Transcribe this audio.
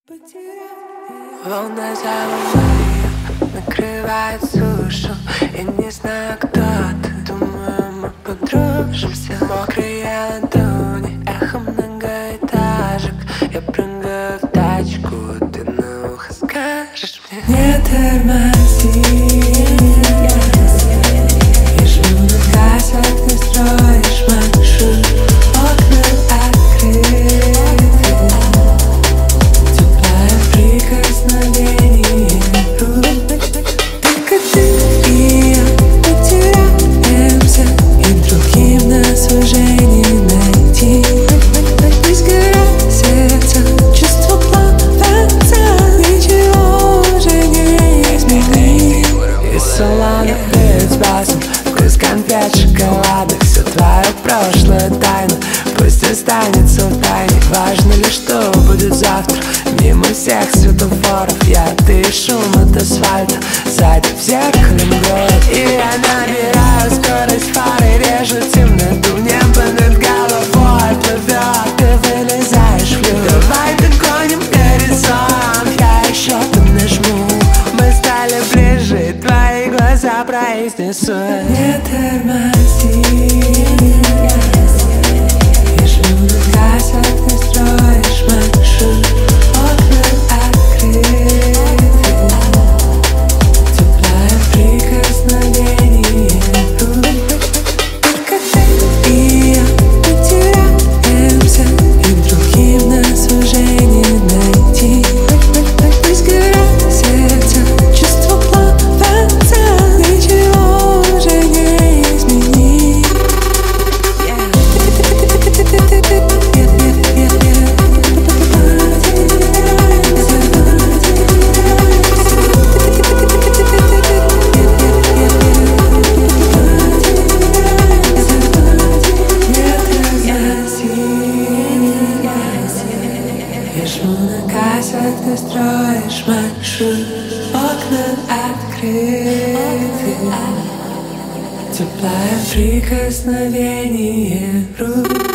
Волна за волной накрывает сушу. Я не знаю, кто ты, думаю, мы подружимся. Мокрые ладони, эхо многоэтажек. Я прыгаю в тачку, ты на ухо скажешь мне: не тормози. Я жму на газ, а ты строишь маршрут. Окна открыты, теплое прикосновение рук. Только ты и я потеряемся, и другим нас уже не найти. Пусть горят сердца, чувства плавятся, ничего уже не изменить. И салона перед спасом, вкус конфет, шоколада. Все твое прошлое тайна, пусть останется в тайне. Важно ли, что будет завтра? Мимо всех светофоров я, ты и шум от асфальта. Сзади в зеркале город, и я набираю скорость фары. Режу темноту, небо над головой плывет. Ты вылезаешь в люк, давай догоним горизонт. Я еще там нажму, мы стали ближе, твои глаза произнесут: не тормози. Я жму на газ, а ты строишь маршрут. Окна открыты, теплое прикосновение рук. Только ты и я потеряемся, и другим нас уже не найти. Пусть горят сердца, чувства плавятся, ничего уже не изменить. Я жму на газ, а ты строишь маршрут. Окна открыты, теплое прикосновение рук.